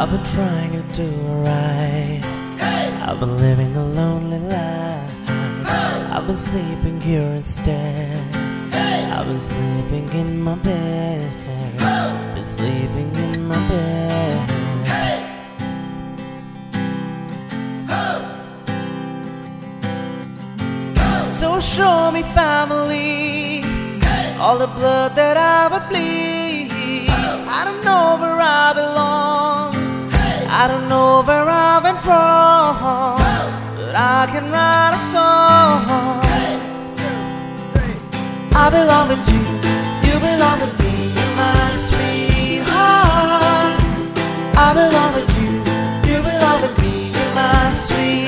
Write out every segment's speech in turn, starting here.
I've been trying to do right. I've been living a lonely life. I've been sleeping here instead. I've been sleeping in my bed. Been sleeping in my bed. So show me, family, all the blood that I would bleed. I don't know where I belong. I don't know where I went wrong, but I can write a song. I belong with you, you belong with me, you're my sweetheart. I belong with you, you belong with me, you're my sweetheart.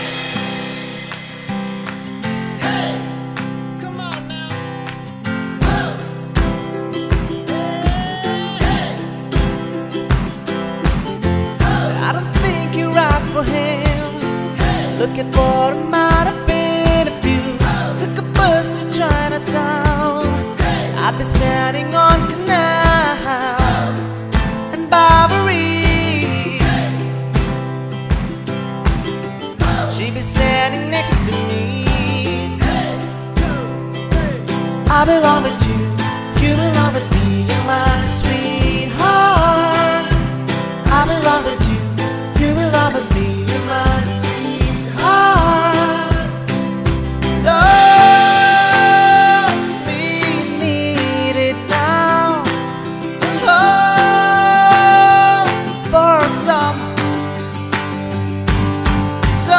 For him, look at what it might have been if you took a bus to Chinatown. I've been standing on Canal and Bowery. She'd be standing next to me. I belong with you, you belong with me, you're my sweetheart. I belong with you, you belong with me, you're my sweetheart. Love me needed now. It's home for some. So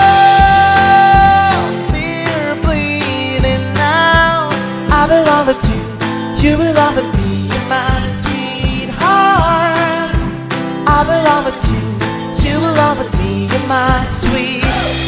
we're bleeding now. I belong with you, you belong with me, you're my sweetheart. I belong with you, you belong with me, you're my sweet.